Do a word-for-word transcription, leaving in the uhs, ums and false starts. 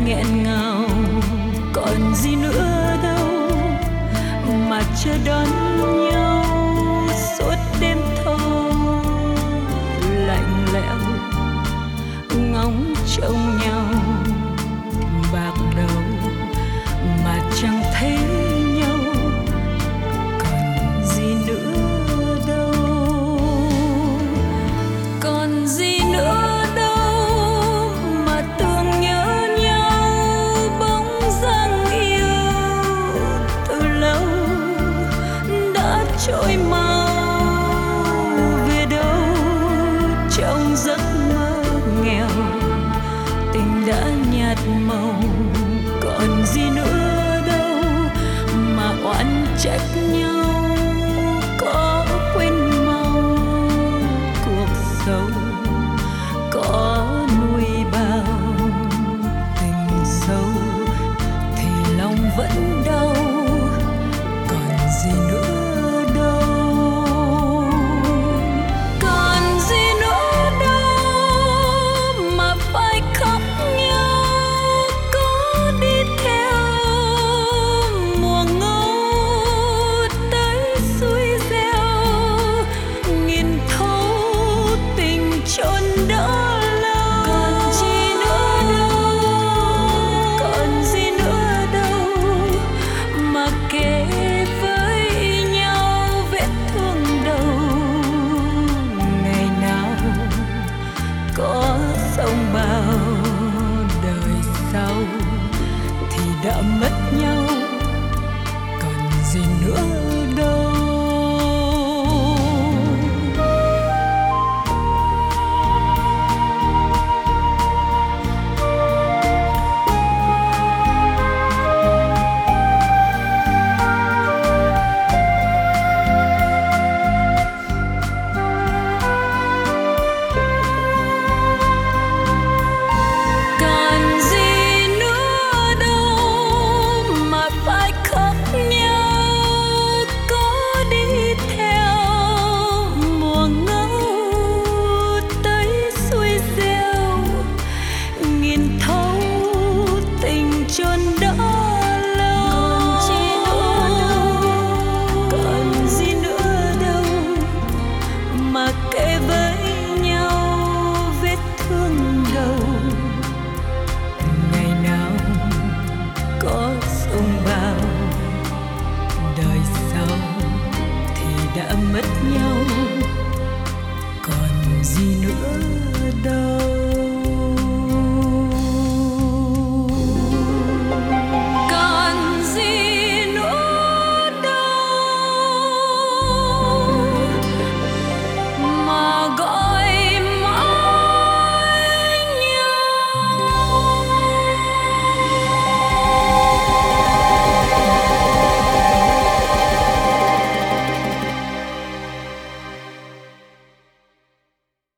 nghẹn ngào, còn gì nữa đâu mà chờ đón nhau suốt đêm thâu lạnh lẽo, ngóng trông nhau bạc đầu mà chẳng thấy nhau, còn gì nữa đâu, còn gì nữa đâu mà tưởng nhớ nhau bóng dáng yêu từ lâu đã trôi mau về đâu, trong giấc mơ nghèo tình đã nhạt màu, còn gì nữa đâu mà oán trách nhau, có quên mau cuộc sống, có nuôi bao tình sâu thì lòng vẫn đau, còn gì nữa đâu, còn gì nữa đâu mà phải khóc nhau, có đi theo mùa ngâu tới xuôi reo, nhìn thấu tình chôn đã lâu, còn gì nữa đâu, còn gì nữa đâu mà kể với nhau vết thương đầu, ngày nào có sông bao đời sau thì đã mất nhau, còn gì nữa